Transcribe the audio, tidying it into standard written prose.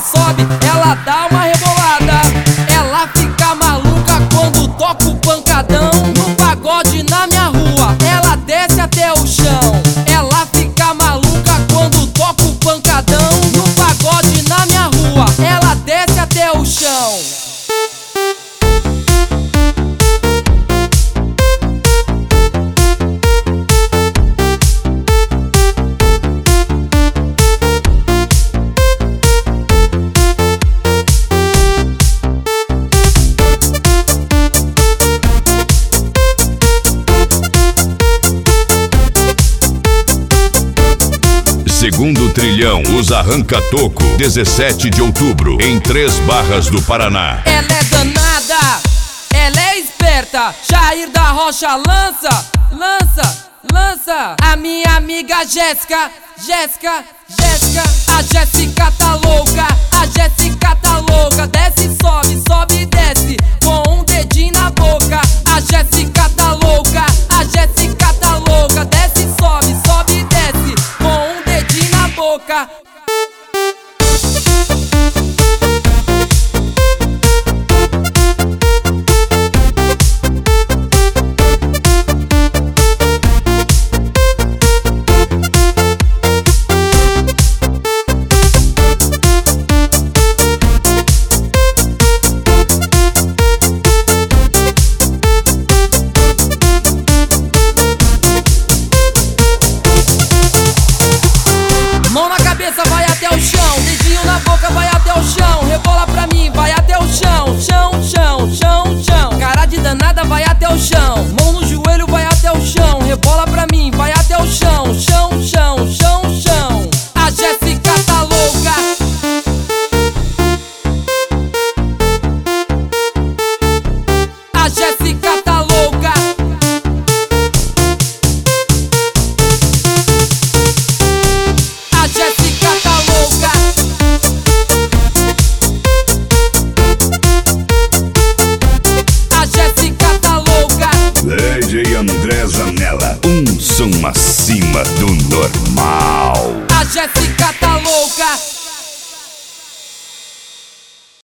sobe, ela dá uma rebolada. Ela fica maluca quando toca o pancadão. No pagode na minha rua, ela desce até o chão. Ela fica maluca quando toca o pancadão. No pagode na minha rua, ela desce até o chão. Segundo Trilhão, os Arranca-Toco, 17 de outubro, em Três Barras do Paraná. Ela é danada, ela é esperta. Jair da Rocha lança, lança, lança. A minha amiga Jéssica, Jéssica, Jéssica. A Jéssica tá louca, a Jéssica tá louca. Desce, sobe, sobe e desce, com um dedinho na boca. A Jéssica tá louca, a Jéssica tá louca. Desce, sobe, sobe e desce, com um dedinho na boca. Mão na cabeça, vai até o chão. Dedinho na boca, vai até o chão. Rebola pra mim, vai até o chão. Chão, chão, chão, chão. Cara de danada, vai até o chão.